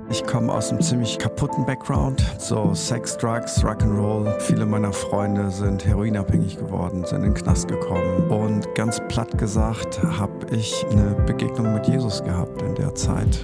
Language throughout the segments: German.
Ich komme aus einem ziemlich kaputten Background, so Sex, Drugs, Rock'n'Roll. Viele meiner Freunde sind heroinabhängig geworden, sind in den Knast gekommen. Und ganz platt gesagt, habe ich eine Begegnung mit Jesus gehabt in der Zeit.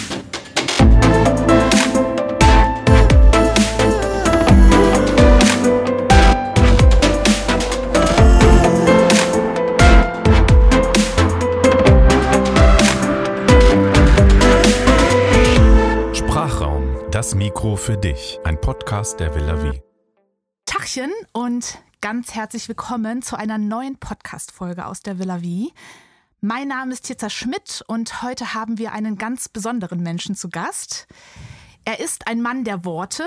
Das Mikro für dich, ein Podcast der Villa Vie. Tachchen und ganz herzlich willkommen zu einer neuen Podcast-Folge aus der Villa Vie. Mein Name ist Tirza Schmidt und heute haben wir einen ganz besonderen Menschen zu Gast. Er ist ein Mann der Worte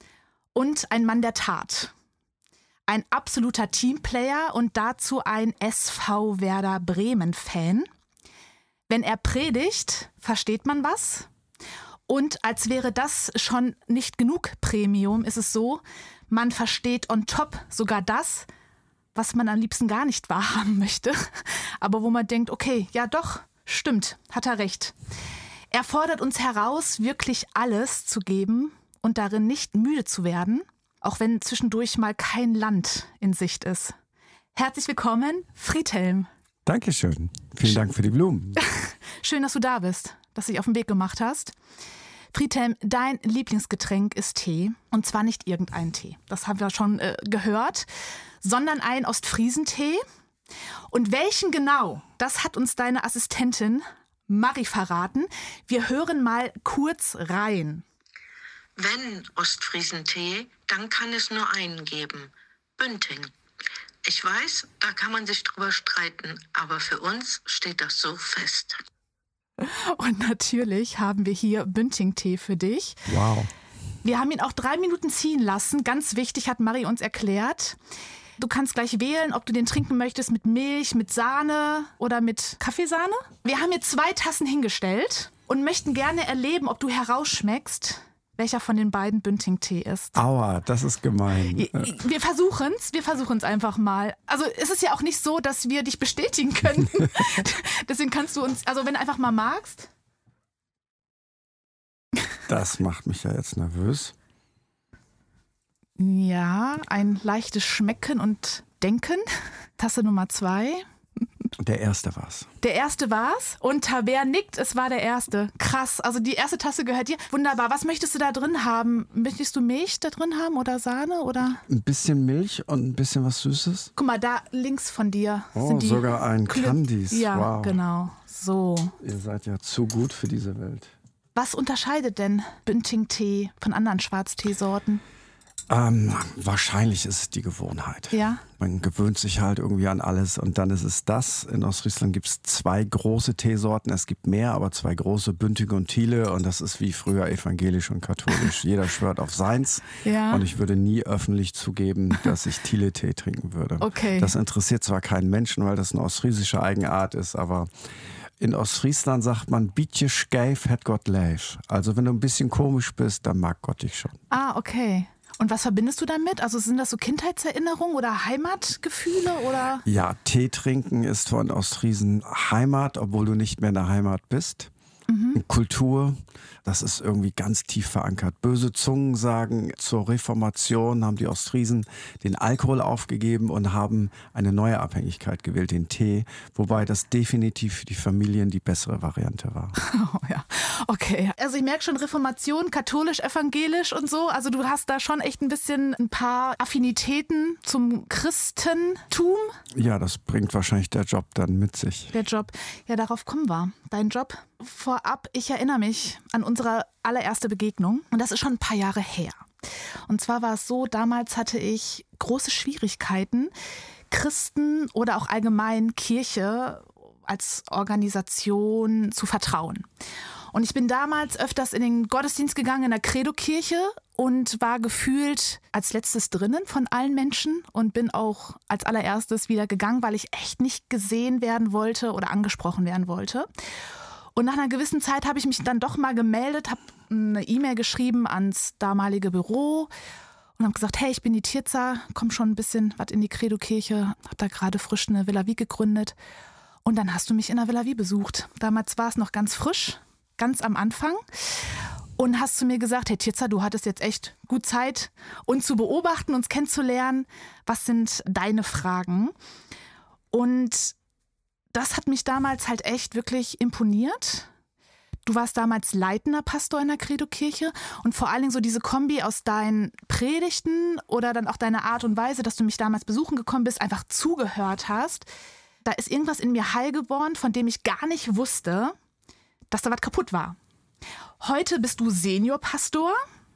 und ein Mann der Tat. Ein absoluter Teamplayer und dazu ein SV Werder Bremen-Fan. Wenn er predigt, versteht man was. Und als wäre das schon nicht genug Premium, ist es so, man versteht on top sogar das, was man am liebsten gar nicht wahrhaben möchte. Aber wo man denkt, okay, ja doch, stimmt, hat er recht. Er fordert uns heraus, wirklich alles zu geben und darin nicht müde zu werden, auch wenn zwischendurch mal kein Land in Sicht ist. Herzlich willkommen, Friedhelm. Dankeschön. Vielen Dank für die Blumen. Schön, dass du da bist, dass du dich auf den Weg gemacht hast. Friedhelm, dein Lieblingsgetränk ist Tee. Und zwar nicht irgendein Tee, das haben wir schon gehört, sondern ein Ostfriesentee. Und welchen genau, das hat uns deine Assistentin Marie verraten. Wir hören mal kurz rein. Wenn Ostfriesentee, dann kann es nur einen geben. Bünding. Ich weiß, da kann man sich drüber streiten, aber für uns steht das so fest. Und natürlich haben wir hier Bünding-Tee für dich. Wow. Wir haben ihn auch 3 Minuten ziehen lassen. Ganz wichtig, hat Marie uns erklärt. Du kannst gleich wählen, ob du den trinken möchtest mit Milch, mit Sahne oder mit Kaffeesahne. Wir haben hier 2 Tassen hingestellt und möchten gerne erleben, ob du herausschmeckst, welcher von den beiden Bünding-Tee ist. Aua, das ist gemein. Wir versuchen's einfach mal. Also es ist ja auch nicht so, dass wir dich bestätigen können. Deswegen kannst du uns, also wenn du einfach mal magst. Das macht mich ja jetzt nervös. Ja, ein leichtes Schmecken und Denken. Tasse Nummer 2. Der erste war's. Der erste war's und Tabea nickt, es war der erste. Krass, also die erste Tasse gehört dir. Wunderbar, was möchtest du da drin haben? Möchtest du Milch da drin haben oder Sahne? Oder? Ein bisschen Milch und ein bisschen was Süßes. Guck mal, da links von dir sind die sogar ein Candies. Ja, wow. Genau, so. Ihr seid ja zu gut für diese Welt. Was unterscheidet denn Bünding-Tee von anderen Schwarzteesorten? Wahrscheinlich ist es die Gewohnheit. Ja. Man gewöhnt sich halt irgendwie an alles und dann ist es das. In Ostfriesland gibt es 2 große Teesorten. Es gibt mehr, aber 2 große, Bünding und Thiele. Und das ist wie früher evangelisch und katholisch. Jeder schwört auf seins. Ja. Und ich würde nie öffentlich zugeben, dass ich Thiele-Tee trinken würde. Okay. Das interessiert zwar keinen Menschen, weil das eine ostfriesische Eigenart ist, aber in Ostfriesland sagt man, bietje schkeif het Gott leif. Also wenn du ein bisschen komisch bist, dann mag Gott dich schon. Ah, okay. Und was verbindest du damit? Also sind das so Kindheitserinnerungen oder Heimatgefühle? Oder? Ja, Tee trinken ist von Ostfriesen Heimat, obwohl du nicht mehr in der Heimat bist. Kultur, das ist irgendwie ganz tief verankert. Böse Zungen sagen, zur Reformation haben die Ostfriesen den Alkohol aufgegeben und haben eine neue Abhängigkeit gewählt, den Tee, wobei das definitiv für die Familien die bessere Variante war. Oh ja, okay. Also ich merke schon Reformation, katholisch, evangelisch und so. Also du hast da schon echt ein paar Affinitäten zum Christentum. Ja, das bringt wahrscheinlich der Job dann mit sich. Der Job, ja, darauf kommen wir. Dein Job. Vorab, ich erinnere mich an unsere allererste Begegnung und das ist schon ein paar Jahre her. Und zwar war es so, damals hatte ich große Schwierigkeiten, Christen oder auch allgemein Kirche als Organisation zu vertrauen. Und ich bin damals öfters in den Gottesdienst gegangen in der Credo-Kirche und war gefühlt als letztes drinnen von allen Menschen und bin auch als allererstes wieder gegangen, weil ich echt nicht gesehen werden wollte oder angesprochen werden wollte. Und nach einer gewissen Zeit habe ich mich dann doch mal gemeldet, habe eine E-Mail geschrieben ans damalige Büro und habe gesagt, hey, ich bin die Tirza, komm schon ein bisschen was in die Credo-Kirche, habe da gerade frisch eine Villa Vie gegründet. Und dann hast du mich in der Villa Vie besucht. Damals war es noch ganz frisch, ganz am Anfang. und hast zu mir gesagt, hey Tirza, du hattest jetzt echt gut Zeit, uns zu beobachten, uns kennenzulernen. Was sind deine Fragen? Und das hat mich damals halt echt wirklich imponiert. Du warst damals leitender Pastor in der Credo-Kirche und vor allen Dingen so diese Kombi aus deinen Predigten oder dann auch deine Art und Weise, dass du mich damals besuchen gekommen bist, einfach zugehört hast. Da ist irgendwas in mir heil geworden, von dem ich gar nicht wusste, dass da was kaputt war. Heute bist du Seniorpastor.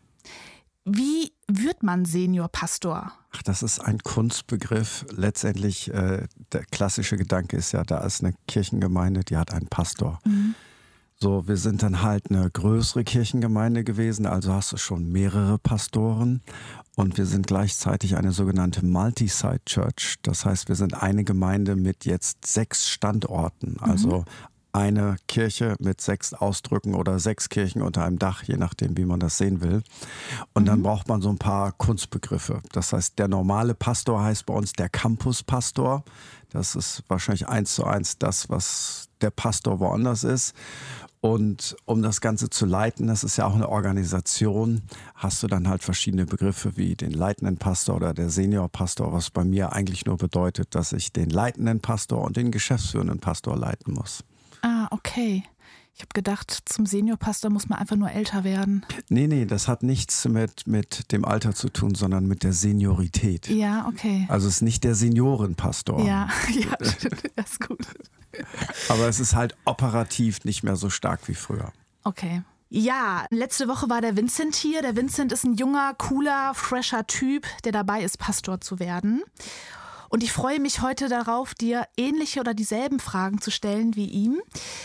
Wie wird man Seniorpastor? Ach, das ist ein Kunstbegriff. Letztendlich, der klassische Gedanke ist ja, da ist eine Kirchengemeinde, die hat einen Pastor. Mhm. So, wir sind dann halt eine größere Kirchengemeinde gewesen, also hast du schon mehrere Pastoren. Und wir sind gleichzeitig eine sogenannte Multi-Site Church. Das heißt, wir sind eine Gemeinde mit jetzt 6 Standorten. Also eine Kirche mit 6 Ausdrücken oder 6 Kirchen unter einem Dach, je nachdem, wie man das sehen will. Und dann braucht man so ein paar Kunstbegriffe. Das heißt, der normale Pastor heißt bei uns der Campuspastor. Das ist wahrscheinlich 1:1 das, was der Pastor woanders ist. Und um das Ganze zu leiten, das ist ja auch eine Organisation, hast du dann halt verschiedene Begriffe wie den leitenden Pastor oder der Seniorpastor, was bei mir eigentlich nur bedeutet, dass ich den leitenden Pastor und den geschäftsführenden Pastor leiten muss. Ah, okay. Ich habe gedacht, zum Seniorpastor muss man einfach nur älter werden. Nee, das hat nichts mit dem Alter zu tun, sondern mit der Seniorität. Ja, okay. Also es ist nicht der Seniorenpastor. Ja, das ist gut. Aber es ist halt operativ nicht mehr so stark wie früher. Okay. Ja, letzte Woche war der Vincent hier. Der Vincent ist ein junger, cooler, fresher Typ, der dabei ist, Pastor zu werden. Und ich freue mich heute darauf, dir ähnliche oder dieselben Fragen zu stellen wie ihm.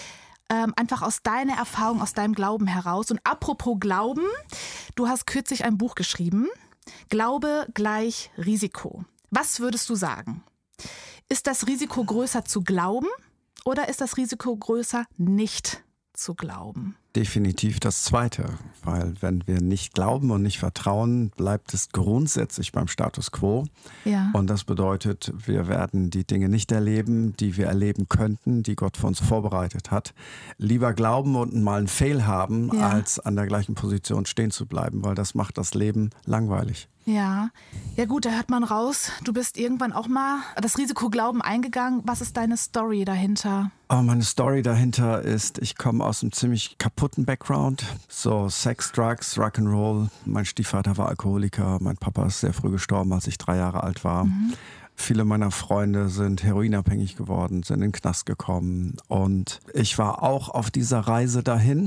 Einfach aus deiner Erfahrung, aus deinem Glauben heraus. Und apropos Glauben, du hast kürzlich ein Buch geschrieben. Glaube gleich Risiko. Was würdest du sagen? Ist das Risiko größer zu glauben oder ist das Risiko größer nicht zu glauben? Definitiv das Zweite, weil wenn wir nicht glauben und nicht vertrauen, bleibt es grundsätzlich beim Status quo. Ja. Und das bedeutet, wir werden die Dinge nicht erleben, die wir erleben könnten, die Gott für uns vorbereitet hat. Lieber glauben und mal einen Fail haben, als an der gleichen Position stehen zu bleiben, weil das macht das Leben langweilig. Ja, gut, da hört man raus, du bist irgendwann auch mal das Risiko Glauben eingegangen. Was ist deine Story dahinter? Oh, meine Story dahinter ist, ich komme aus einem ziemlich kaputten Background. So Sex, Drugs, Rock'n'Roll. Mein Stiefvater war Alkoholiker, mein Papa ist sehr früh gestorben, als ich 3 Jahre alt war. Viele meiner Freunde sind heroinabhängig geworden, sind in den Knast gekommen. Und ich war auch auf dieser Reise dahin.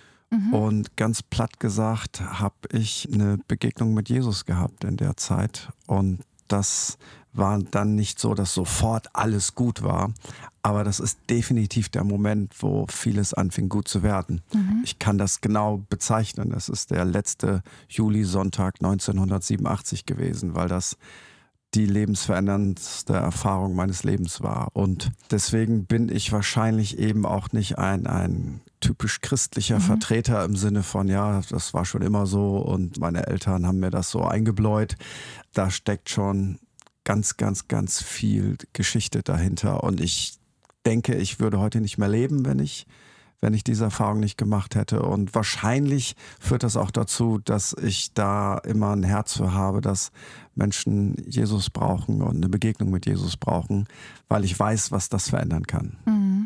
Und ganz platt gesagt habe ich eine Begegnung mit Jesus gehabt in der Zeit. Und das war dann nicht so, dass sofort alles gut war. Aber das ist definitiv der Moment, wo vieles anfing gut zu werden. Ich kann das genau bezeichnen. Das ist der letzte Julisonntag 1987 gewesen, weil das die lebensveränderndste Erfahrung meines Lebens war. Und deswegen bin ich wahrscheinlich eben auch nicht ein typisch christlicher Vertreter im Sinne von, ja, das war schon immer so und meine Eltern haben mir das so eingebläut. Da steckt schon ganz, ganz, ganz viel Geschichte dahinter. Und ich denke, ich würde heute nicht mehr leben, wenn ich diese Erfahrung nicht gemacht hätte. Und wahrscheinlich führt das auch dazu, dass ich da immer ein Herz für habe, dass Menschen Jesus brauchen und eine Begegnung mit Jesus brauchen, weil ich weiß, was das verändern kann.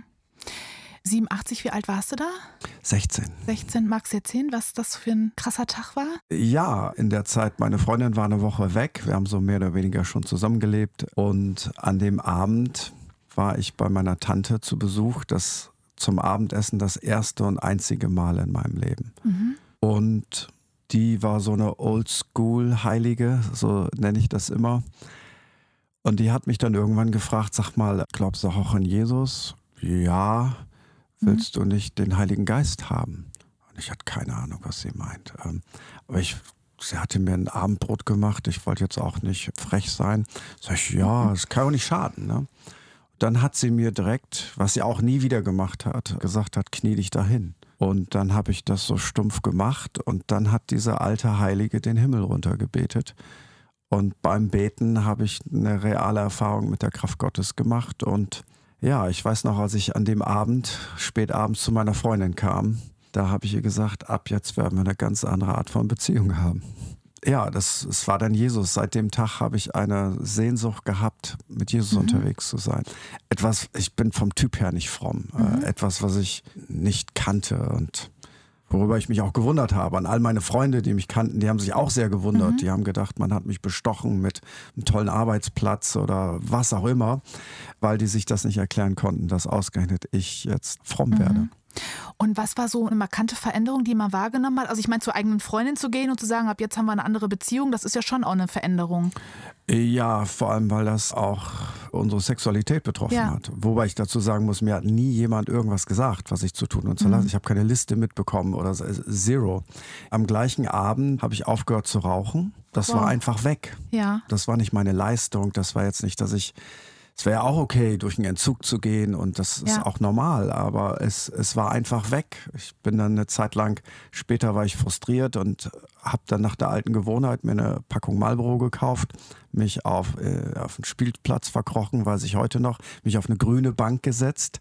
87, wie alt warst du da? 16. 16, magst du erzählen, was das für ein krasser Tag war? Ja, in der Zeit, meine Freundin war eine Woche weg. Wir haben so mehr oder weniger schon zusammengelebt. Und an dem Abend war ich bei meiner Tante zu Besuch, das zum Abendessen das erste und einzige Mal in meinem Leben. Und die war so eine Oldschool-Heilige, so nenne ich das immer. Und die hat mich dann irgendwann gefragt, sag mal, glaubst du auch an Jesus? Ja. Willst du nicht den Heiligen Geist haben? Und ich hatte keine Ahnung, was sie meint. Aber sie hatte mir ein Abendbrot gemacht. Ich wollte jetzt auch nicht frech sein. Sag ich, ja, das kann auch nicht schaden. Ne? Dann hat sie mir direkt, was sie auch nie wieder gemacht hat, gesagt hat, knie dich dahin. Und dann habe ich das so stumpf gemacht und dann hat diese alte Heilige den Himmel runtergebetet. Und beim Beten habe ich eine reale Erfahrung mit der Kraft Gottes gemacht. Und ja, ich weiß noch, als ich an dem Abend, spät abends zu meiner Freundin kam, Da habe ich ihr gesagt, ab jetzt werden wir eine ganz andere Art von Beziehung haben. Ja, es war dann Jesus. Seit dem Tag habe ich eine Sehnsucht gehabt, mit Jesus unterwegs zu sein. Ich bin vom Typ her nicht fromm. Etwas, was ich nicht kannte und worüber ich mich auch gewundert habe. An all meine Freunde, die mich kannten, die haben sich auch sehr gewundert. Die haben gedacht, man hat mich bestochen mit einem tollen Arbeitsplatz oder was auch immer, weil die sich das nicht erklären konnten, dass ausgerechnet ich jetzt fromm werde. Und was war so eine markante Veränderung, die man wahrgenommen hat? Also ich meine, zur eigenen Freundin zu gehen und zu sagen, ab jetzt haben wir eine andere Beziehung, das ist ja schon auch eine Veränderung. Ja, vor allem, weil das auch unsere Sexualität betroffen hat. Wobei ich dazu sagen muss, mir hat nie jemand irgendwas gesagt, was ich zu tun und zu lassen. Ich habe keine Liste mitbekommen oder zero. Am gleichen Abend habe ich aufgehört zu rauchen. Das war einfach weg. Ja. Das war nicht meine Leistung. Das war jetzt nicht, es wäre ja auch okay, durch einen Entzug zu gehen und das ist auch normal, aber es war einfach weg. Ich bin dann eine Zeit lang, später war ich frustriert und habe dann nach der alten Gewohnheit mir eine Packung Marlboro gekauft, mich auf den Spielplatz verkrochen, weiß ich heute noch, mich auf eine grüne Bank gesetzt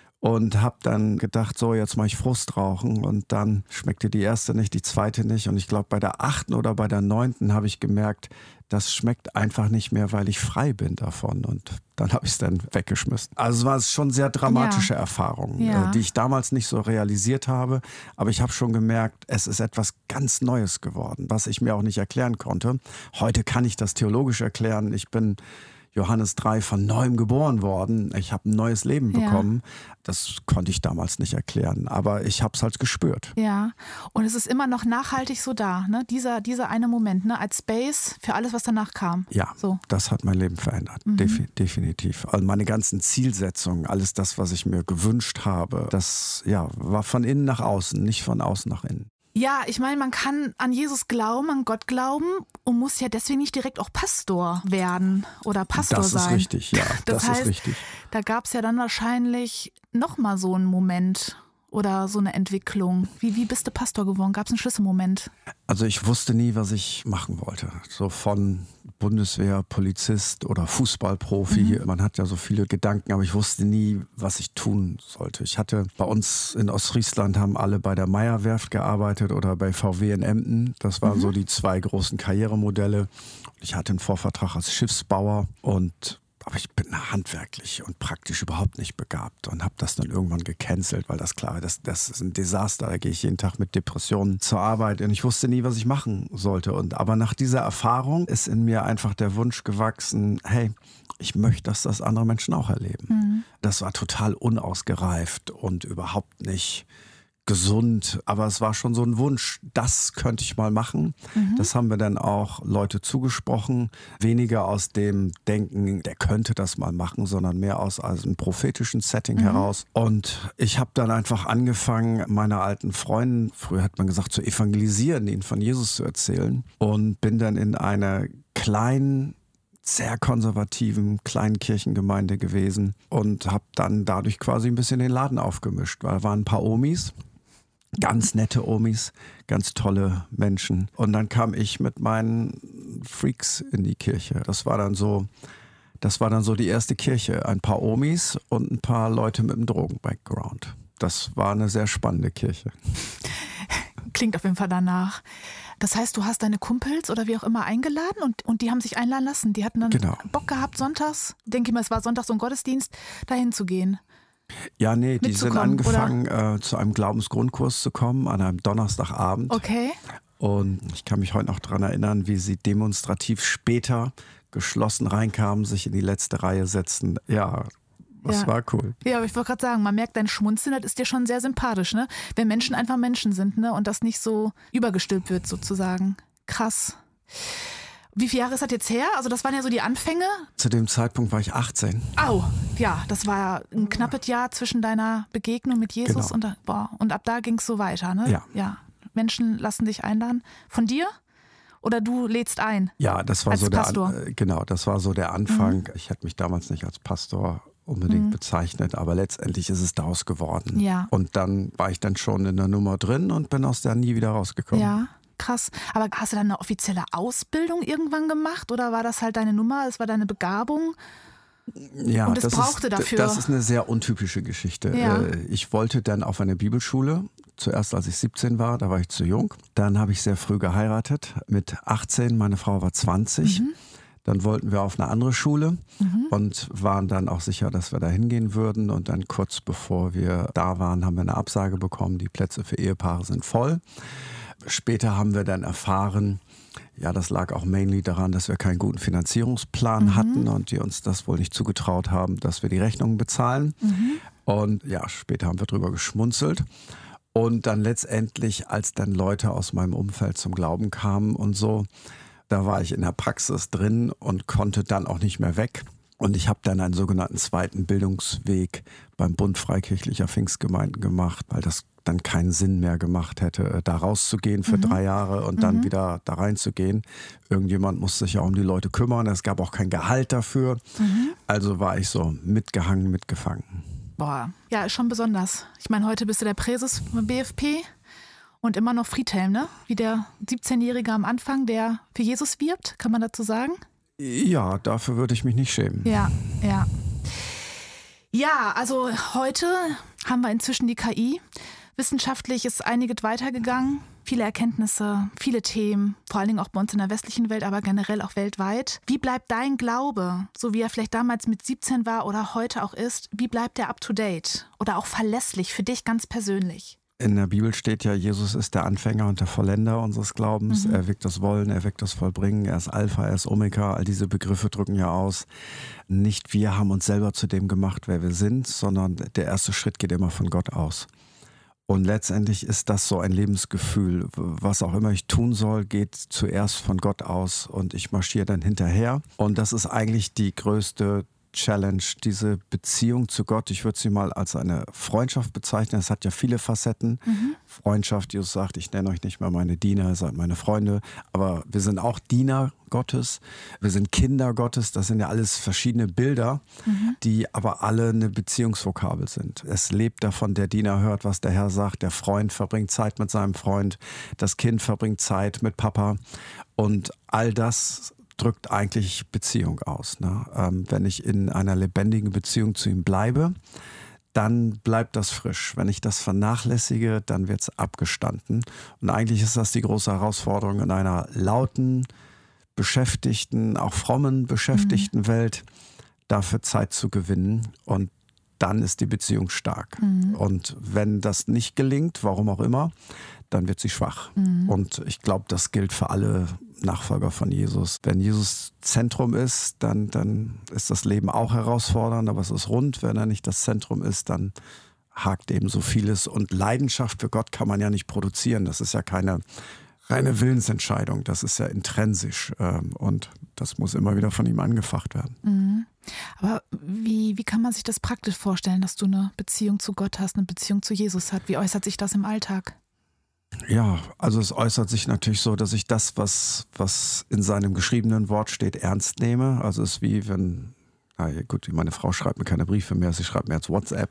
und habe dann gedacht, so jetzt mache ich Frustrauchen und dann schmeckte die erste nicht, die zweite nicht und ich glaube bei der 8. oder bei der 9. habe ich gemerkt, das schmeckt einfach nicht mehr, weil ich frei bin davon und dann habe ich es dann weggeschmissen. Also es war schon sehr dramatische Erfahrungen, die ich damals nicht so realisiert habe, aber ich habe schon gemerkt, es ist etwas ganz Neues geworden, was ich mir auch nicht erklären konnte. Heute kann ich das theologisch erklären, ich bin Johannes 3 von neuem geboren worden. Ich habe ein neues Leben bekommen. Das konnte ich damals nicht erklären, aber ich habe es halt gespürt. Ja, und es ist immer noch nachhaltig so da, ne? Dieser eine Moment, ne? Als Space für alles, was danach kam. Ja, so. Das hat mein Leben verändert, definitiv. Also meine ganzen Zielsetzungen, alles das, was ich mir gewünscht habe, das war von innen nach außen, nicht von außen nach innen. Ja, ich meine, man kann an Jesus glauben, an Gott glauben und muss ja deswegen nicht direkt auch Pastor werden oder Pastor sein. Das ist richtig, ja. Das heißt, ist richtig. Da gab es ja dann wahrscheinlich nochmal so einen Moment oder so eine Entwicklung. Wie bist du Pastor geworden? Gab es einen Schlüsselmoment? Also ich wusste nie, was ich machen wollte. So von Bundeswehr, Polizist oder Fußballprofi. Man hat ja so viele Gedanken, aber ich wusste nie, was ich tun sollte. Ich hatte bei uns in Ostfriesland haben alle bei der Meyer-Werft gearbeitet oder bei VW in Emden. Das waren so die 2 großen Karrieremodelle. Ich hatte einen Vorvertrag als Schiffsbauer aber ich bin handwerklich und praktisch überhaupt nicht begabt und habe das dann irgendwann gecancelt, weil das ist ein Desaster. Da gehe ich jeden Tag mit Depressionen zur Arbeit und ich wusste nie, was ich machen sollte. Aber nach dieser Erfahrung ist in mir einfach der Wunsch gewachsen, hey, ich möchte, dass das andere Menschen auch erleben. Das war total unausgereift und überhaupt nicht gesund, aber es war schon so ein Wunsch, das könnte ich mal machen. Das haben wir dann auch Leute zugesprochen, weniger aus dem Denken, der könnte das mal machen, sondern mehr aus einem prophetischen Setting heraus. Und ich habe dann einfach angefangen, meine alten Freunde, früher hat man gesagt, zu evangelisieren, ihnen von Jesus zu erzählen und bin dann in einer kleinen, sehr konservativen kleinen Kirchengemeinde gewesen und habe dann dadurch quasi ein bisschen den Laden aufgemischt, weil da waren ein paar Omis, ganz nette Omis, ganz tolle Menschen. Und dann kam ich mit meinen Freaks in die Kirche. Das war dann so die erste Kirche. Ein paar Omis und ein paar Leute mit einem Drogen-Background. Das war eine sehr spannende Kirche. Klingt auf jeden Fall danach. Das heißt, du hast deine Kumpels oder wie auch immer eingeladen und die haben sich einladen lassen. Die hatten dann Bock gehabt, sonntags, denke ich mal, es war Sonntag so ein Gottesdienst, dahin zu gehen. Ja, nee, die sind angefangen, zu einem Glaubensgrundkurs zu kommen, an einem Donnerstagabend. Okay. Und ich kann mich heute noch daran erinnern, wie sie demonstrativ später geschlossen reinkamen, sich in die letzte Reihe setzten. Ja, das war cool. Ja, aber ich wollte gerade sagen, man merkt, dein Schmunzeln, das ist dir schon sehr sympathisch, ne? Wenn Menschen einfach Menschen sind, ne? Und das nicht so übergestülpt wird sozusagen. Krass. Wie viele Jahre ist das jetzt her? Also das waren ja so die Anfänge. Zu dem Zeitpunkt war ich 18. Au, ja, das war ein knappes Jahr zwischen deiner Begegnung mit Jesus und ab da ging es so weiter, ne? Ja. Menschen lassen dich einladen. Von dir? Oder du lädst ein? Ja, das war so Pastor. Das war so der Anfang. Ich hätte mich damals nicht als Pastor unbedingt bezeichnet, aber letztendlich ist es daraus geworden. Ja. Und dann war ich dann schon in der Nummer drin und bin aus der nie wieder rausgekommen. Ja. Krass. Aber hast du dann eine offizielle Ausbildung irgendwann gemacht oder war das halt deine Nummer, es war deine Begabung? Ja, und es brauchte dafür. Das ist eine sehr untypische Geschichte. Ja. Ich wollte dann auf eine Bibelschule. Zuerst, als ich 17 war, da war ich zu jung. Dann habe ich sehr früh geheiratet, mit 18. Meine Frau war 20. Dann wollten wir auf eine andere Schule und waren dann auch sicher, dass wir da hingehen würden. Und dann kurz bevor wir da waren, haben wir eine Absage bekommen. Die Plätze für Ehepaare sind voll. Später haben wir dann erfahren, ja, das lag auch mainly daran, dass wir keinen guten Finanzierungsplan hatten und die uns das wohl nicht zugetraut haben, dass wir die Rechnungen bezahlen. Und ja, später haben wir drüber geschmunzelt. Und dann letztendlich, als dann Leute aus meinem Umfeld zum Glauben kamen und so, da war ich in der Praxis drin und konnte dann auch nicht mehr weg. Und ich habe dann einen sogenannten zweiten Bildungsweg beim Bund Freikirchlicher Pfingstgemeinden gemacht, weil das dann keinen Sinn mehr gemacht hätte, da rauszugehen für 3 Jahre und dann wieder da reinzugehen. Irgendjemand musste sich ja um die Leute kümmern, es gab auch kein Gehalt dafür. Also war ich so mitgehangen, mitgefangen. Boah, ja, ist schon besonders. Ich meine, heute bist du der Präses vom BFP und immer noch Friedhelm, ne? Wie der 17-Jährige am Anfang, der für Jesus wirbt, kann man dazu sagen? Ja, dafür würde ich mich nicht schämen. Ja. Ja, also heute haben wir inzwischen die KI. Wissenschaftlich ist einiges weitergegangen. Viele Erkenntnisse, viele Themen, vor allen Dingen auch bei uns in der westlichen Welt, aber generell auch weltweit. Wie bleibt dein Glaube, so wie er vielleicht damals mit 17 war oder heute auch ist, wie bleibt er up to date oder auch verlässlich für dich ganz persönlich? In der Bibel steht ja, Jesus ist der Anfänger und der Vollender unseres Glaubens. Er wirkt das Wollen, er wirkt das Vollbringen, er ist Alpha, er ist Omega. All diese Begriffe drücken ja aus, nicht wir haben uns selber zu dem gemacht, wer wir sind, sondern der erste Schritt geht immer von Gott aus. Und letztendlich ist das so ein Lebensgefühl. Was auch immer ich tun soll, geht zuerst von Gott aus und ich marschiere dann hinterher. Und das ist eigentlich die größte Challenge, diese Beziehung zu Gott. Ich würde sie mal als eine Freundschaft bezeichnen. Es hat ja viele Facetten. Freundschaft, Jesus sagt, ich nenne euch nicht mehr meine Diener, ihr seid meine Freunde. Aber wir sind auch Diener Gottes. Wir sind Kinder Gottes. Das sind ja alles verschiedene Bilder, die aber alle eine Beziehungsvokabel sind. Es lebt davon, der Diener hört, was der Herr sagt. Der Freund verbringt Zeit mit seinem Freund. Das Kind verbringt Zeit mit Papa. Und all das drückt eigentlich Beziehung aus. Ne? Wenn ich in einer lebendigen Beziehung zu ihm bleibe, dann bleibt das frisch. Wenn ich das vernachlässige, dann wird es abgestanden. Und eigentlich ist das die große Herausforderung in einer lauten, beschäftigten, auch frommen, beschäftigten Welt, dafür Zeit zu gewinnen. Und dann ist die Beziehung stark. Und wenn das nicht gelingt, warum auch immer, dann wird sie schwach. Und ich glaube, das gilt für alle Nachfolger von Jesus. Wenn Jesus Zentrum ist, dann ist das Leben auch herausfordernd, aber es ist rund. Wenn er nicht das Zentrum ist, dann hakt eben so vieles. Und Leidenschaft für Gott kann man ja nicht produzieren. Das ist ja keine reine Willensentscheidung. Das ist ja intrinsisch. Und das muss immer wieder von ihm angefacht werden. Aber wie kann man sich das praktisch vorstellen, dass du eine Beziehung zu Gott hast, eine Beziehung zu Jesus hast? Wie äußert sich das im Alltag? Ja, also es äußert sich natürlich so, dass ich das, was in seinem geschriebenen Wort steht, ernst nehme. Also es ist wie wenn, meine Frau schreibt mir keine Briefe mehr, sie schreibt mir jetzt WhatsApp.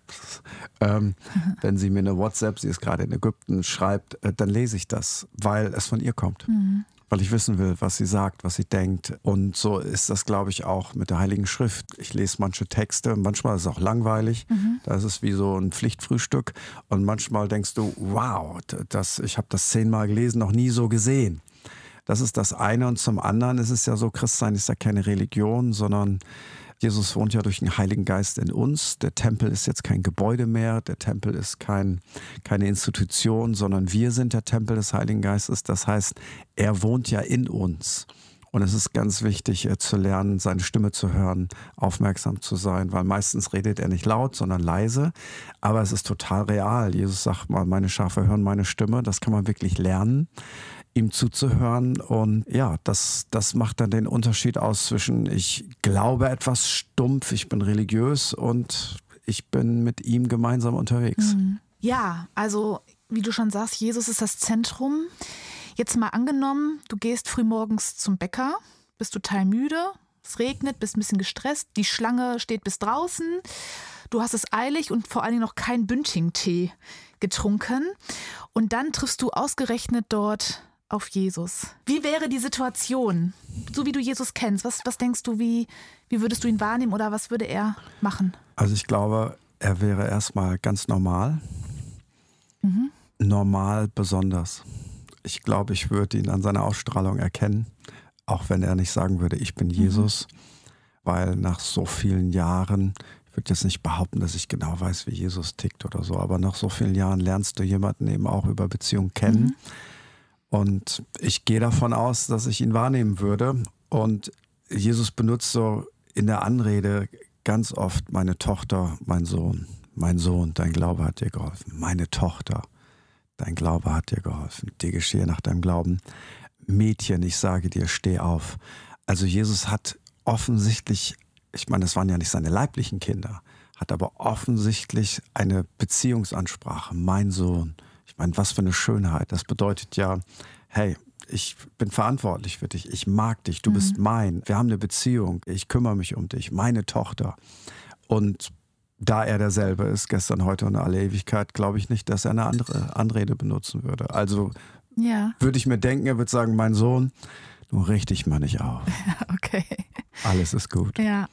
Wenn sie mir eine WhatsApp, sie ist gerade in Ägypten, schreibt, dann lese ich das, weil es von ihr kommt. Weil ich wissen will, was sie sagt, was sie denkt. Und so ist das, glaube ich, auch mit der Heiligen Schrift. Ich lese manche Texte, manchmal ist es auch langweilig. Da ist es wie so ein Pflichtfrühstück. Und manchmal denkst du, wow, ich habe das 10-mal gelesen, noch nie so gesehen. Das ist das eine. Und zum anderen ist es ja so, Christsein ist ja keine Religion, sondern Jesus wohnt ja durch den Heiligen Geist in uns. Der Tempel ist jetzt kein Gebäude mehr. Der Tempel ist keine Institution, sondern wir sind der Tempel des Heiligen Geistes. Das heißt, er wohnt ja in uns. Und es ist ganz wichtig zu lernen, seine Stimme zu hören, aufmerksam zu sein, weil meistens redet er nicht laut, sondern leise. Aber es ist total real. Jesus sagt mal, meine Schafe hören meine Stimme. Das kann man wirklich lernen, ihm zuzuhören. Und ja, das macht dann den Unterschied aus zwischen ich glaube etwas stumpf, ich bin religiös und ich bin mit ihm gemeinsam unterwegs. Ja, also wie du schon sagst, Jesus ist das Zentrum. Jetzt mal angenommen, du gehst frühmorgens zum Bäcker, bist total müde, es regnet, bist ein bisschen gestresst, die Schlange steht bis draußen, du hast es eilig und vor allen Dingen noch keinen Bündchen-Tee getrunken und dann triffst du ausgerechnet dort auf Jesus. Wie wäre die Situation, so wie du Jesus kennst? Was denkst du, wie würdest du ihn wahrnehmen oder was würde er machen? Also ich glaube, er wäre erstmal ganz normal. Normal besonders. Ich glaube, ich würde ihn an seiner Ausstrahlung erkennen, auch wenn er nicht sagen würde, ich bin Jesus, weil nach so vielen Jahren, ich würde jetzt nicht behaupten, dass ich genau weiß, wie Jesus tickt oder so, aber nach so vielen Jahren lernst du jemanden eben auch über Beziehung kennen. Und ich gehe davon aus, dass ich ihn wahrnehmen würde. Und Jesus benutzt so in der Anrede ganz oft meine Tochter, mein Sohn, dein Glaube hat dir geholfen. Meine Tochter, dein Glaube hat dir geholfen. Dir geschehe nach deinem Glauben. Mädchen, ich sage dir, steh auf. Also Jesus hat offensichtlich, ich meine, das waren ja nicht seine leiblichen Kinder, hat aber offensichtlich eine Beziehungsansprache. Mein Sohn. Ich meine, was für eine Schönheit. Das bedeutet ja, hey, ich bin verantwortlich für dich. Ich mag dich. Du bist mein. Wir haben eine Beziehung. Ich kümmere mich um dich. Meine Tochter. Und da er derselbe ist, gestern, heute und in alle Ewigkeit, glaube ich nicht, dass er eine andere Anrede benutzen würde. Also würde ich mir denken, er würde sagen, mein Sohn, du richte dich mal nicht auf. Okay. Alles ist gut. Ja.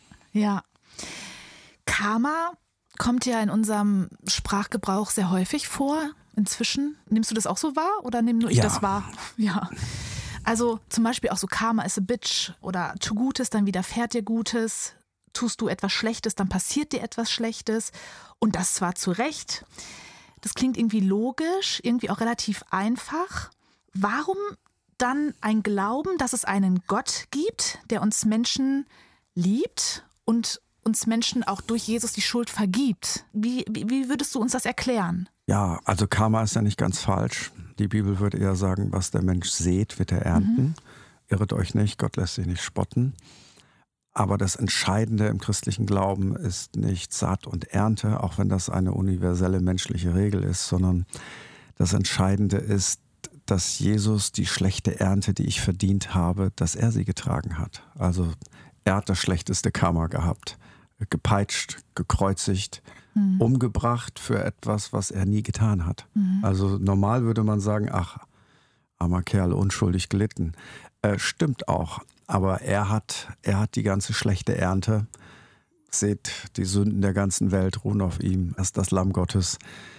Karma kommt ja in unserem Sprachgebrauch sehr häufig vor. Inzwischen. Nimmst du das auch so wahr oder nehme nur ich das wahr? Ja. Also zum Beispiel auch so Karma is a bitch oder tu Gutes, dann widerfährt dir Gutes. Tust du etwas Schlechtes, dann passiert dir etwas Schlechtes. Und das zwar zu Recht. Das klingt irgendwie logisch, irgendwie auch relativ einfach. Warum dann ein Glauben, dass es einen Gott gibt, der uns Menschen liebt und uns Menschen auch durch Jesus die Schuld vergibt? Wie würdest du uns das erklären? Ja, also Karma ist ja nicht ganz falsch. Die Bibel würde eher sagen, was der Mensch sät, wird er ernten. Irret euch nicht, Gott lässt sich nicht spotten. Aber das Entscheidende im christlichen Glauben ist nicht Saat und Ernte, auch wenn das eine universelle menschliche Regel ist, sondern das Entscheidende ist, dass Jesus die schlechte Ernte, die ich verdient habe, dass er sie getragen hat. Also er hat das schlechteste Karma gehabt. Gepeitscht, gekreuzigt, umgebracht für etwas, was er nie getan hat. Also normal würde man sagen, ach, armer Kerl, unschuldig gelitten. Stimmt auch, aber er hat die ganze schlechte Ernte. Seht, die Sünden der ganzen Welt ruhen auf ihm. Er ist das Lamm Gottes.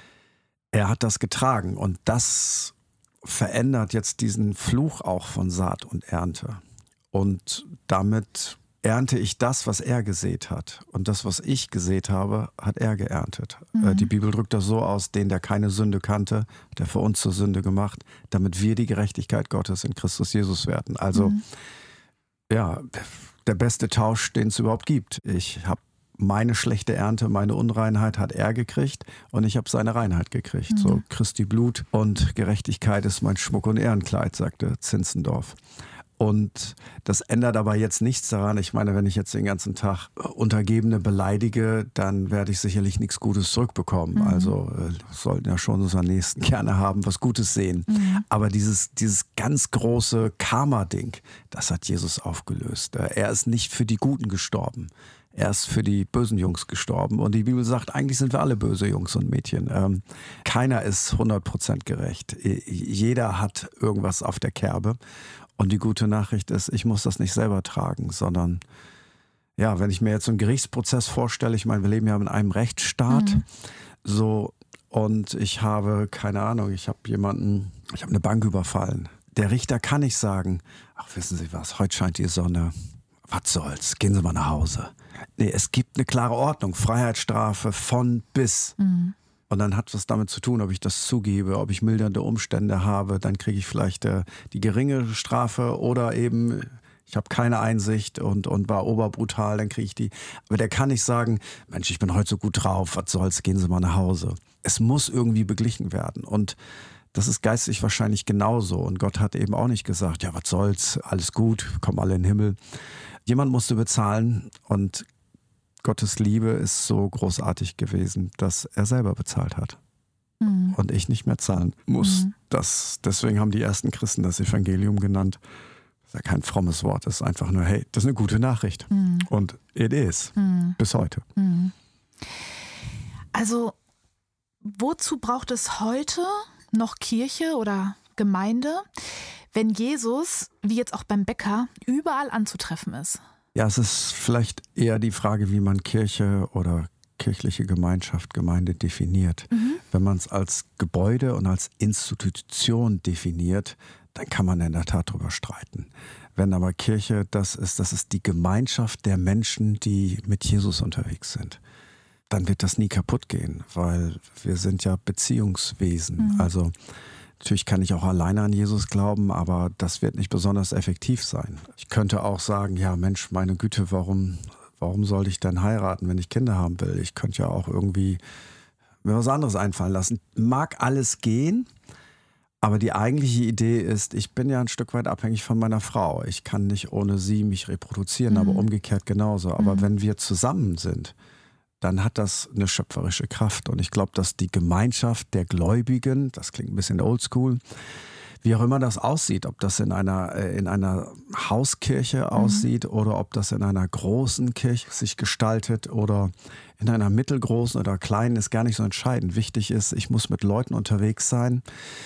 Er hat das getragen und das verändert jetzt diesen Fluch auch von Saat und Ernte. Und damit ernte ich das, was er gesät hat. Und das, was ich gesät habe, hat er geerntet. Die Bibel drückt das so aus, den, der keine Sünde kannte, der für uns zur Sünde gemacht, damit wir die Gerechtigkeit Gottes in Christus Jesus werden. Also, ja, der beste Tausch, den es überhaupt gibt. Ich habe meine schlechte Ernte, meine Unreinheit hat er gekriegt und ich habe seine Reinheit gekriegt. So Christi Blut und Gerechtigkeit ist mein Schmuck und Ehrenkleid, sagte Zinzendorf. Und das ändert aber jetzt nichts daran. Ich meine, wenn ich jetzt den ganzen Tag Untergebene beleidige, dann werde ich sicherlich nichts Gutes zurückbekommen. Also sollten ja schon unseren Nächsten gerne haben, was Gutes sehen. Aber dieses ganz große Karma-Ding, das hat Jesus aufgelöst. Er ist nicht für die Guten gestorben. Er ist für die bösen Jungs gestorben. Und die Bibel sagt, eigentlich sind wir alle böse Jungs und Mädchen. Keiner ist 100% gerecht. Jeder hat irgendwas auf der Kerbe. Und die gute Nachricht ist, ich muss das nicht selber tragen, sondern ja, wenn ich mir jetzt so einen Gerichtsprozess vorstelle, ich meine, wir leben ja in einem Rechtsstaat, so, und ich habe, keine Ahnung, ich habe eine Bank überfallen. Der Richter kann nicht sagen, ach, wissen Sie was, heute scheint die Sonne, was soll's, gehen Sie mal nach Hause. Nee, es gibt eine klare Ordnung, Freiheitsstrafe von bis. Und dann hat es damit zu tun, ob ich das zugebe, ob ich mildernde Umstände habe, dann kriege ich vielleicht die geringere Strafe oder eben, ich habe keine Einsicht und war oberbrutal, dann kriege ich die. Aber der kann nicht sagen, Mensch, ich bin heute so gut drauf, was soll's, gehen Sie mal nach Hause. Es muss irgendwie beglichen werden und das ist geistlich wahrscheinlich genauso. Und Gott hat eben auch nicht gesagt, ja, was soll's, alles gut, kommen alle in den Himmel. Jemand musste bezahlen und Gottes Liebe ist so großartig gewesen, dass er selber bezahlt hat. Und ich nicht mehr zahlen muss. Deswegen haben die ersten Christen das Evangelium genannt. Das ist ja kein frommes Wort, das ist einfach nur, hey, das ist eine gute Nachricht. Und it is. Bis heute. Also, wozu braucht es heute noch Kirche oder Gemeinde, wenn Jesus, wie jetzt auch beim Bäcker, überall anzutreffen ist? Ja, es ist vielleicht eher die Frage, wie man Kirche oder kirchliche Gemeinschaft, Gemeinde definiert. Wenn man es als Gebäude und als Institution definiert, dann kann man in der Tat darüber streiten. Wenn aber Kirche das ist die Gemeinschaft der Menschen, die mit Jesus unterwegs sind, dann wird das nie kaputt gehen, weil wir sind ja Beziehungswesen. Also natürlich kann ich auch alleine an Jesus glauben, aber das wird nicht besonders effektiv sein. Ich könnte auch sagen, ja Mensch, meine Güte, warum soll ich denn heiraten, wenn ich Kinder haben will? Ich könnte ja auch irgendwie mir was anderes einfallen lassen. Mag alles gehen, aber die eigentliche Idee ist, ich bin ja ein Stück weit abhängig von meiner Frau. Ich kann nicht ohne sie mich reproduzieren, aber umgekehrt genauso. Aber wenn wir zusammen sind, dann hat das eine schöpferische Kraft. Und ich glaube, dass die Gemeinschaft der Gläubigen, das klingt ein bisschen oldschool, wie auch immer das aussieht, ob das in einer Hauskirche aussieht oder ob das in einer großen Kirche sich gestaltet oder in einer mittelgroßen oder kleinen, ist gar nicht so entscheidend. Wichtig ist, ich muss mit Leuten unterwegs sein,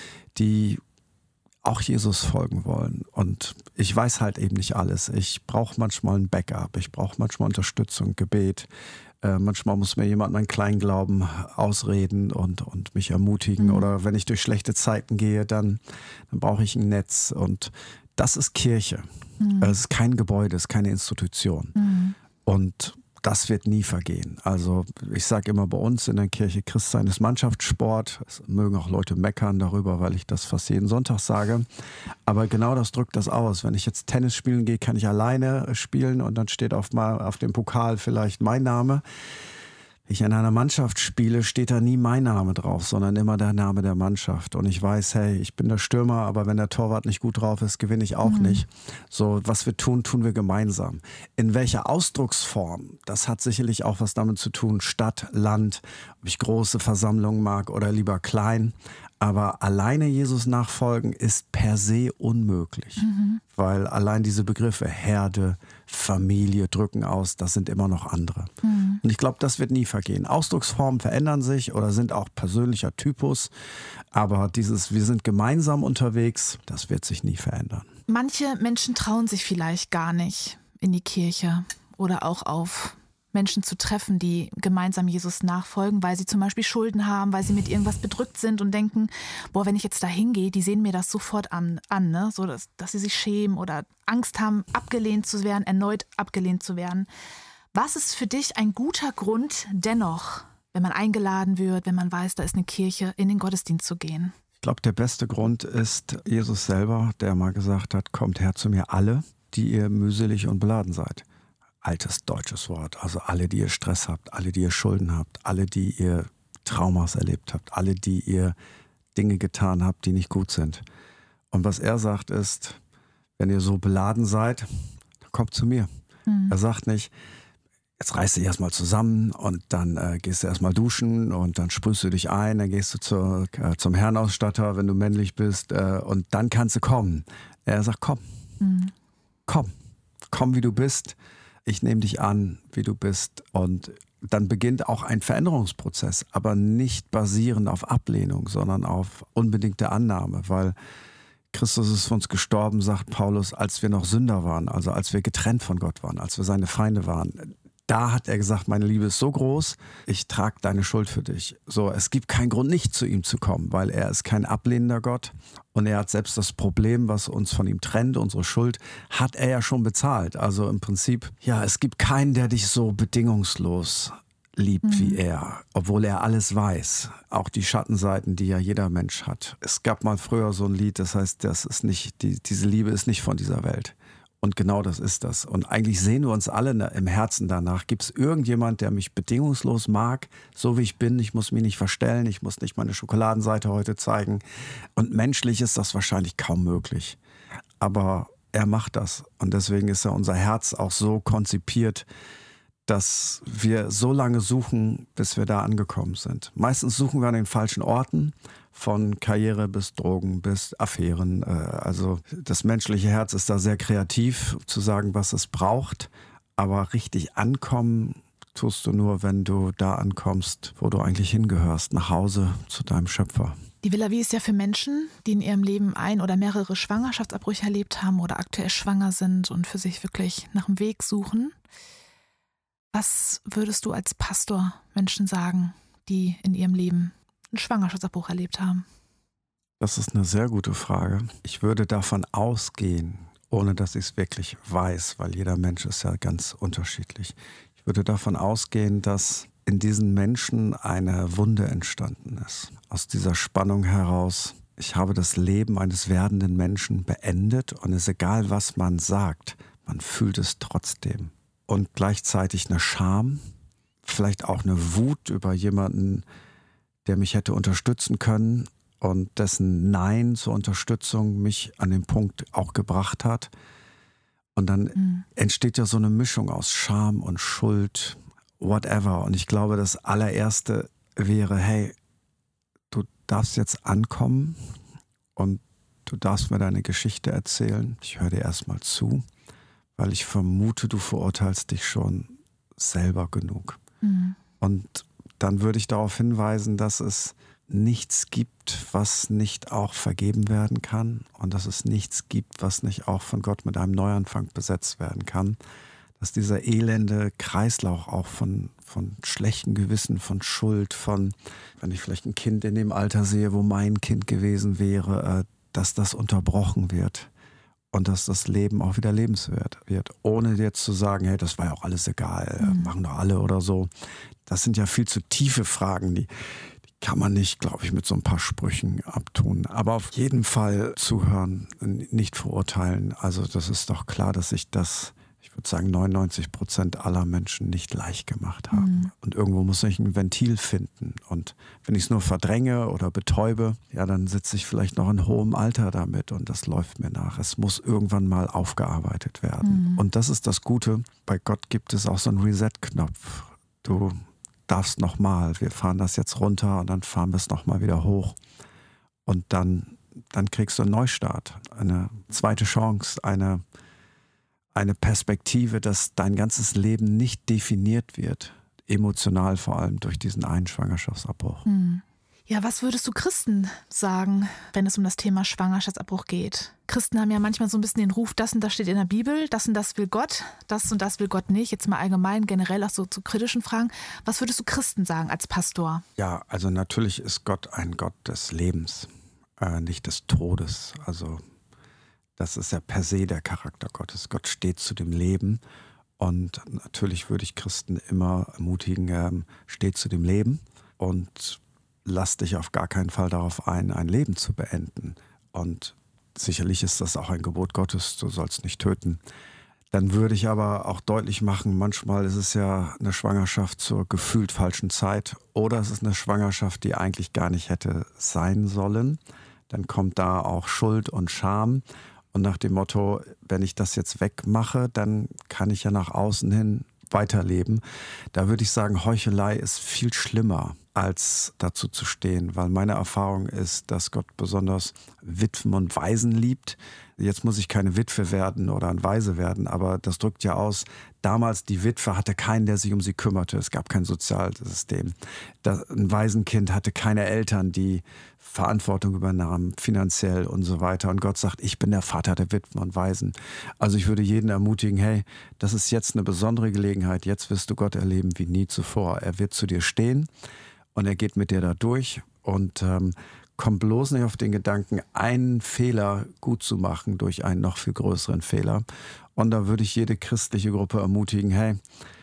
die auch Jesus folgen wollen. Und ich weiß halt eben nicht alles. Ich brauche manchmal ein Backup, ich brauche manchmal Unterstützung, Gebet. Manchmal muss mir jemand meinen Kleinglauben ausreden und mich ermutigen. Oder wenn ich durch schlechte Zeiten gehe, dann brauche ich ein Netz. Und das ist Kirche. Es ist kein Gebäude, es ist keine Institution. Und das wird nie vergehen. Also ich sage immer, bei uns in der Kirche, Christsein ist Mannschaftssport. Es mögen auch Leute meckern darüber, weil ich das fast jeden Sonntag sage. Aber genau das drückt das aus. Wenn ich jetzt Tennis spielen gehe, kann ich alleine spielen und dann steht auf dem Pokal vielleicht mein Name. Wenn ich in einer Mannschaft spiele, steht da nie mein Name drauf, sondern immer der Name der Mannschaft. Und ich weiß, hey, ich bin der Stürmer, aber wenn der Torwart nicht gut drauf ist, gewinne ich auch nicht. So, was wir tun, tun wir gemeinsam. In welcher Ausdrucksform? Das hat sicherlich auch was damit zu tun, Stadt, Land, ob ich große Versammlungen mag oder lieber klein. Aber alleine Jesus nachfolgen ist per se unmöglich, weil allein diese Begriffe Herde, Familie drücken aus, das sind immer noch andere. Und ich glaube, das wird nie vergehen. Ausdrucksformen verändern sich oder sind auch persönlicher Typus, aber wir sind gemeinsam unterwegs, das wird sich nie verändern. Manche Menschen trauen sich vielleicht gar nicht in die Kirche oder auch auf Menschen zu treffen, die gemeinsam Jesus nachfolgen, weil sie zum Beispiel Schulden haben, weil sie mit irgendwas bedrückt sind und denken, boah, wenn ich jetzt da hingehe, die sehen mir das sofort an, ne? So, dass sie sich schämen oder Angst haben, abgelehnt zu werden, erneut abgelehnt zu werden. Was ist für dich ein guter Grund dennoch, wenn man eingeladen wird, wenn man weiß, da ist eine Kirche, in den Gottesdienst zu gehen? Ich glaube, der beste Grund ist Jesus selber, der mal gesagt hat, kommt her zu mir alle, die ihr mühselig und beladen seid. Altes deutsches Wort. Also alle, die ihr Stress habt, alle, die ihr Schulden habt, alle, die ihr Traumas erlebt habt, alle, die ihr Dinge getan habt, die nicht gut sind. Und was er sagt ist, wenn ihr so beladen seid, dann kommt zu mir. Er sagt nicht, jetzt reißt dich erstmal zusammen und dann gehst du erstmal duschen und dann sprühst du dich ein, dann gehst du zum Herrenausstatter, wenn du männlich bist, und dann kannst du kommen. Er sagt, komm, komm wie du bist. Ich nehme dich an, wie du bist, und dann beginnt auch ein Veränderungsprozess, aber nicht basierend auf Ablehnung, sondern auf unbedingte Annahme, weil Christus ist für uns gestorben, sagt Paulus, als wir noch Sünder waren, also als wir getrennt von Gott waren, als wir seine Feinde waren. Da hat er gesagt, meine Liebe ist so groß, ich trage deine Schuld für dich. So, es gibt keinen Grund, nicht zu ihm zu kommen, weil er ist kein ablehnender Gott und er hat selbst das Problem, was uns von ihm trennt, unsere Schuld, hat er ja schon bezahlt. Also im Prinzip, ja, es gibt keinen, der dich so bedingungslos liebt wie er, obwohl er alles weiß. Auch die Schattenseiten, die ja jeder Mensch hat. Es gab mal früher so ein Lied, das heißt, diese Liebe ist nicht von dieser Welt. Und genau das ist das. Und eigentlich sehen wir uns alle im Herzen danach. Gibt es irgendjemand, der mich bedingungslos mag, so wie ich bin? Ich muss mich nicht verstellen, ich muss nicht meine Schokoladenseite heute zeigen. Und menschlich ist das wahrscheinlich kaum möglich. Aber er macht das. Und deswegen ist ja unser Herz auch so konzipiert, dass wir so lange suchen, bis wir da angekommen sind. Meistens suchen wir an den falschen Orten, von Karriere bis Drogen bis Affären. Also das menschliche Herz ist da sehr kreativ, zu sagen, was es braucht. Aber richtig ankommen tust du nur, wenn du da ankommst, wo du eigentlich hingehörst, nach Hause zu deinem Schöpfer. Die Villa Vie ist ja für Menschen, die in ihrem Leben ein oder mehrere Schwangerschaftsabbrüche erlebt haben oder aktuell schwanger sind und für sich wirklich nach einem Weg suchen. Was würdest du als Pastor Menschen sagen, die in ihrem Leben einen Schwangerschaftsabbruch erlebt haben? Das ist eine sehr gute Frage. Ich würde davon ausgehen, ohne dass ich es wirklich weiß, weil jeder Mensch ist ja ganz unterschiedlich. Ich würde davon ausgehen, dass in diesen Menschen eine Wunde entstanden ist. Aus dieser Spannung heraus, ich habe das Leben eines werdenden Menschen beendet und es ist egal, was man sagt, man fühlt es trotzdem. Und gleichzeitig eine Scham, vielleicht auch eine Wut über jemanden, der mich hätte unterstützen können und dessen Nein zur Unterstützung mich an den Punkt auch gebracht hat. Und dann entsteht ja so eine Mischung aus Scham und Schuld, whatever. Und ich glaube, das allererste wäre, hey, du darfst jetzt ankommen und du darfst mir deine Geschichte erzählen. Ich höre dir erstmal zu, weil ich vermute, du verurteilst dich schon selber genug. Und dann würde ich darauf hinweisen, dass es nichts gibt, was nicht auch vergeben werden kann und dass es nichts gibt, was nicht auch von Gott mit einem Neuanfang besetzt werden kann. Dass dieser elende Kreislauf auch von schlechtem Gewissen, von Schuld, von, wenn ich vielleicht ein Kind in dem Alter sehe, wo mein Kind gewesen wäre, dass das unterbrochen wird und dass das Leben auch wieder lebenswert wird. Ohne jetzt zu sagen, hey, das war ja auch alles egal, machen doch alle oder so. Das sind ja viel zu tiefe Fragen, die kann man nicht, glaube ich, mit so ein paar Sprüchen abtun. Aber auf jeden Fall zuhören, nicht verurteilen. Also das ist doch klar, dass ich würde sagen, 99% aller Menschen nicht leicht gemacht haben. Und irgendwo muss ich ein Ventil finden. Und wenn ich es nur verdränge oder betäube, ja, dann sitze ich vielleicht noch in hohem Alter damit und das läuft mir nach. Es muss irgendwann mal aufgearbeitet werden. Und das ist das Gute. Bei Gott gibt es auch so einen Reset-Knopf. Du darfst nochmal, wir fahren das jetzt runter und dann fahren wir es nochmal wieder hoch. Und dann kriegst du einen Neustart, eine zweite Chance, eine Perspektive, dass dein ganzes Leben nicht definiert wird, emotional vor allem durch diesen einen Schwangerschaftsabbruch. Ja, was würdest du Christen sagen, wenn es um das Thema Schwangerschaftsabbruch geht? Christen haben ja manchmal so ein bisschen den Ruf, das und das steht in der Bibel, das und das will Gott, das und das will Gott nicht. Jetzt mal allgemein, generell auch so zu kritischen Fragen. Was würdest du Christen sagen als Pastor? Ja, also natürlich ist Gott ein Gott des Lebens, nicht des Todes. Also das ist ja per se der Charakter Gottes. Gott steht zu dem Leben und natürlich würde ich Christen immer ermutigen, steh zu dem Leben und lass dich auf gar keinen Fall darauf ein Leben zu beenden. Und sicherlich ist das auch ein Gebot Gottes, du sollst nicht töten. Dann würde ich aber auch deutlich machen, manchmal ist es ja eine Schwangerschaft zur gefühlt falschen Zeit oder es ist eine Schwangerschaft, die eigentlich gar nicht hätte sein sollen. Dann kommt da auch Schuld und Scham. Und nach dem Motto, wenn ich das jetzt wegmache, dann kann ich ja nach außen hin weiterleben. Da würde ich sagen, Heuchelei ist viel schlimmer, als dazu zu stehen, weil meine Erfahrung ist, dass Gott besonders Witwen und Waisen liebt. Jetzt muss ich keine Witwe werden oder ein Waise werden, aber das drückt ja aus, damals die Witwe hatte keinen, der sich um sie kümmerte. Es gab kein Sozialsystem. Ein Waisenkind hatte keine Eltern, die Verantwortung übernahmen, finanziell und so weiter. Und Gott sagt, ich bin der Vater der Witwen und Waisen. Also ich würde jeden ermutigen, hey, das ist jetzt eine besondere Gelegenheit. Jetzt wirst du Gott erleben wie nie zuvor. Er wird zu dir stehen und er geht mit dir da durch und komm bloß nicht auf den Gedanken, einen Fehler gut zu machen durch einen noch viel größeren Fehler. Und da würde ich jede christliche Gruppe ermutigen, hey,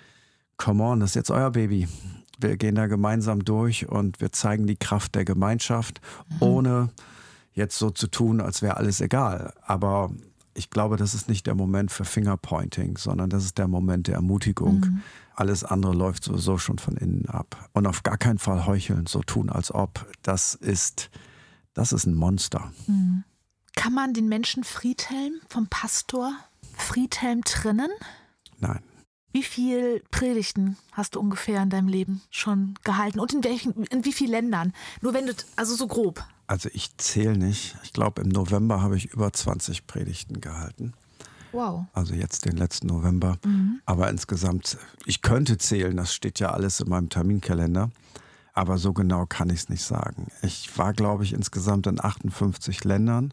come on, das ist jetzt euer Baby. Wir gehen da gemeinsam durch und wir zeigen die Kraft der Gemeinschaft, ohne jetzt so zu tun, als wäre alles egal. Aber ich glaube, das ist nicht der Moment für Fingerpointing, sondern das ist der Moment der Ermutigung. Alles andere läuft sowieso schon von innen ab. Und auf gar keinen Fall heucheln, so tun, als ob. Das ist ein Monster. Kann man den Menschen Friedhelm vom Pastor Friedhelm trennen? Nein. Wie viele Predigten hast du ungefähr in deinem Leben schon gehalten? Und in wie vielen Ländern? Nur wenn du, also so grob. Also ich zähle nicht. Ich glaube, im November habe ich über 20 Predigten gehalten. Wow. Also jetzt den letzten November. Aber insgesamt, ich könnte zählen, das steht ja alles in meinem Terminkalender. aber so genau kann ich es nicht sagen. Ich war, glaube ich, insgesamt in 58 Ländern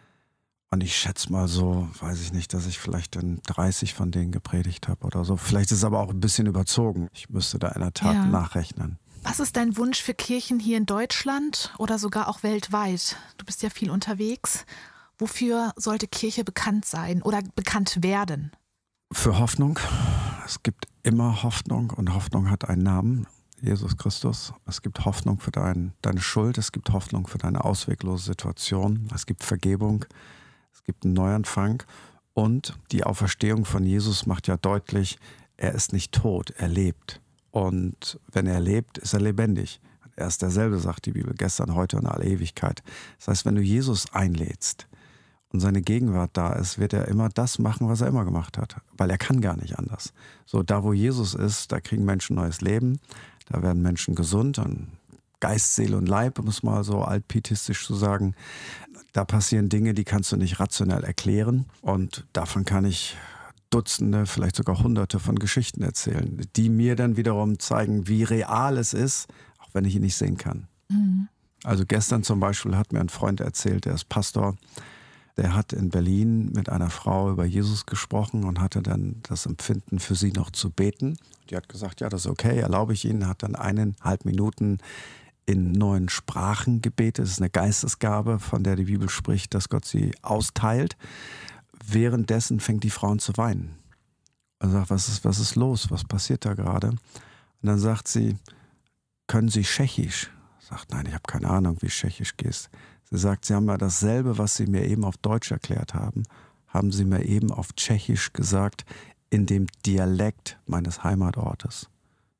und ich schätze mal so, weiß ich nicht, dass ich vielleicht in 30 von denen gepredigt habe oder so. Vielleicht ist es aber auch ein bisschen überzogen. Ich müsste da in der Tat nachrechnen. Was ist dein Wunsch für Kirchen hier in Deutschland oder sogar auch weltweit? Du bist ja viel unterwegs. Wofür sollte Kirche bekannt sein oder bekannt werden? Für Hoffnung. Es gibt immer Hoffnung und Hoffnung hat einen Namen, Jesus Christus. Es gibt Hoffnung für deine Schuld, es gibt Hoffnung für deine ausweglose Situation, es gibt Vergebung, es gibt einen Neuanfang und die Auferstehung von Jesus macht ja deutlich, er ist nicht tot, er lebt. Und wenn er lebt, ist er lebendig. Er ist derselbe, sagt die Bibel, gestern, heute und alle Ewigkeit. Das heißt, wenn du Jesus einlädst und seine Gegenwart da ist, wird er immer das machen, was er immer gemacht hat. Weil er kann gar nicht anders. So, da wo Jesus ist, da kriegen Menschen neues Leben, da werden Menschen gesund, an Geist, Seele und Leib, um es mal so altpietistisch zu sagen. Da passieren Dinge, die kannst du nicht rationell erklären. Und davon kann ich Dutzende, vielleicht sogar Hunderte von Geschichten erzählen, die mir dann wiederum zeigen, wie real es ist, auch wenn ich ihn nicht sehen kann. Mhm. Also gestern zum Beispiel hat mir ein Freund erzählt, der ist Pastor, der hat in Berlin mit einer Frau über Jesus gesprochen und hatte dann das Empfinden, für sie noch zu beten. Die hat gesagt, ja, das ist okay, erlaube ich Ihnen, hat dann 1,5 Minuten in 9 Sprachen gebetet. Das ist eine Geistesgabe, von der die Bibel spricht, dass Gott sie austeilt. Währenddessen fängt die Frau an zu weinen. Und sagt, was ist los? Was passiert da gerade? Und dann sagt sie, können Sie Tschechisch? Sagt, nein, ich habe keine Ahnung, wie Tschechisch geht. Sie sagt, Sie haben ja dasselbe, was Sie mir eben auf Deutsch erklärt haben Sie mir eben auf Tschechisch gesagt, in dem Dialekt meines Heimatortes.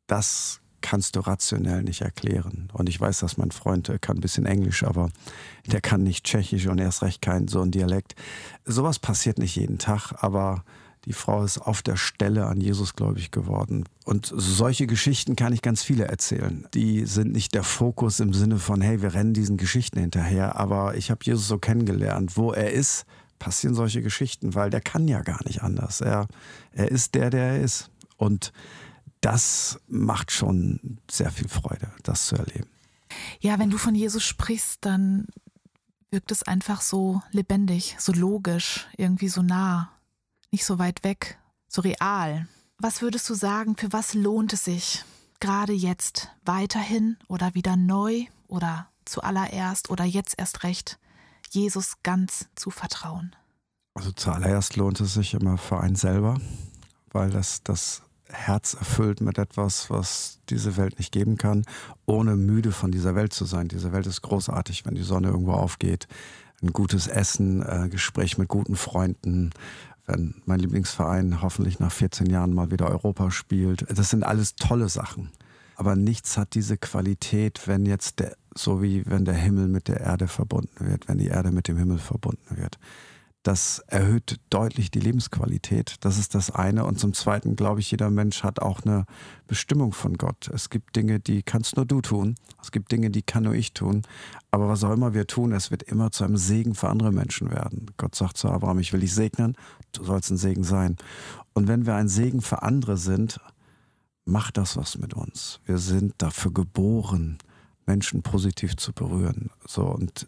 Das kannst du rationell nicht erklären. Und ich weiß, dass mein Freund kann ein bisschen Englisch, aber der kann nicht Tschechisch und erst recht kein so ein Dialekt. Sowas passiert nicht jeden Tag, aber die Frau ist auf der Stelle an Jesus gläubig geworden. Und solche Geschichten kann ich ganz viele erzählen. Die sind nicht der Fokus im Sinne von, hey, wir rennen diesen Geschichten hinterher, aber ich habe Jesus so kennengelernt. Wo er ist, passieren solche Geschichten, weil der kann ja gar nicht anders. Er ist der er ist. Und das macht schon sehr viel Freude, das zu erleben. Ja, wenn du von Jesus sprichst, dann wirkt es einfach so lebendig, so logisch, irgendwie so nah, nicht so weit weg, so real. Was würdest du sagen, für was lohnt es sich, gerade jetzt weiterhin oder wieder neu oder zuallererst oder jetzt erst recht, Jesus ganz zu vertrauen? Also zuallererst lohnt es sich immer für einen selber, weil das Herz erfüllt mit etwas, was diese Welt nicht geben kann, ohne müde von dieser Welt zu sein. Diese Welt ist großartig, wenn die Sonne irgendwo aufgeht. Ein gutes Essen, Gespräch mit guten Freunden, wenn mein Lieblingsverein hoffentlich nach 14 Jahren mal wieder Europa spielt. Das sind alles tolle Sachen. Aber nichts hat diese Qualität, wenn jetzt wenn der Himmel mit der Erde verbunden wird, wenn die Erde mit dem Himmel verbunden wird. Das erhöht deutlich die Lebensqualität. Das ist das eine. Und zum Zweiten, glaube ich, jeder Mensch hat auch eine Bestimmung von Gott. Es gibt Dinge, die kannst nur du tun. Es gibt Dinge, die kann nur ich tun. Aber was auch immer wir tun, es wird immer zu einem Segen für andere Menschen werden. Gott sagt zu Abraham, ich will dich segnen, du sollst ein Segen sein. Und wenn wir ein Segen für andere sind, macht das was mit uns. Wir sind dafür geboren, Menschen positiv zu berühren. Und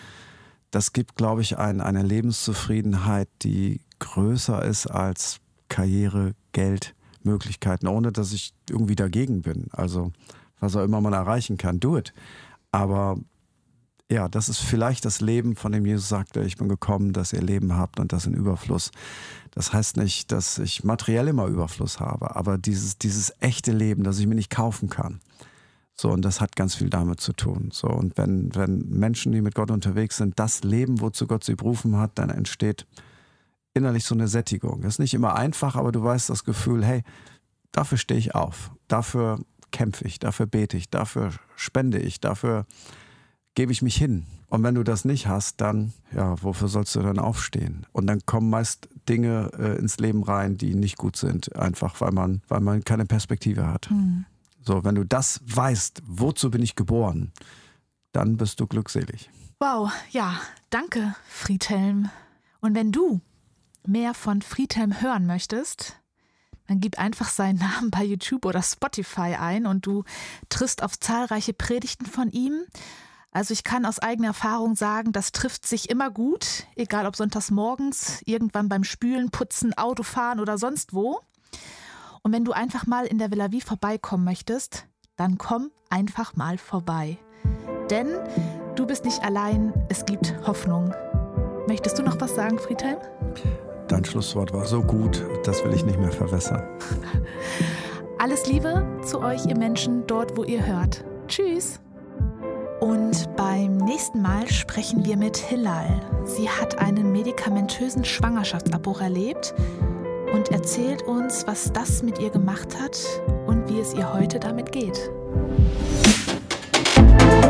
das gibt, glaube ich, eine Lebenszufriedenheit, die größer ist als Karriere, Geld, Möglichkeiten, ohne dass ich irgendwie dagegen bin. Also was auch immer man erreichen kann, do it. Aber ja, das ist vielleicht das Leben, von dem Jesus sagte, ich bin gekommen, dass ihr Leben habt und das in Überfluss. Das heißt nicht, dass ich materiell immer Überfluss habe, aber dieses echte Leben, das ich mir nicht kaufen kann. So, und das hat ganz viel damit zu tun. So, und wenn Menschen, die mit Gott unterwegs sind, das leben, wozu Gott sie berufen hat, dann entsteht innerlich so eine Sättigung. Das ist nicht immer einfach, aber du weißt das Gefühl, hey, dafür stehe ich auf, dafür kämpfe ich, dafür bete ich, dafür spende ich, dafür gebe ich mich hin. Und wenn du das nicht hast, dann, ja, wofür sollst du dann aufstehen? Und dann kommen meist Dinge ins Leben rein, die nicht gut sind, einfach weil man keine Perspektive hat. Mhm. So, wenn du das weißt, wozu bin ich geboren, dann bist du glückselig. Wow, ja, danke, Friedhelm. Und wenn du mehr von Friedhelm hören möchtest, Dann gib einfach seinen Namen bei YouTube oder Spotify ein und du triffst auf zahlreiche Predigten von ihm. Also ich kann aus eigener Erfahrung sagen, das trifft sich immer gut, egal ob sonntags morgens, irgendwann beim Spülen, Putzen, Autofahren oder sonst wo. Und wenn du einfach mal in der Villa Vie vorbeikommen möchtest, dann komm einfach mal vorbei. Denn du bist nicht allein, es gibt Hoffnung. Möchtest du noch was sagen, Friedhelm? Dein Schlusswort war so gut, das will ich nicht mehr verwässern. Alles Liebe zu euch, ihr Menschen, dort, wo ihr hört. Tschüss! Und beim nächsten Mal sprechen wir mit Hilal. Sie hat einen medikamentösen Schwangerschaftsabbruch erlebt und erzählt uns, was das mit ihr gemacht hat und wie es ihr heute damit geht.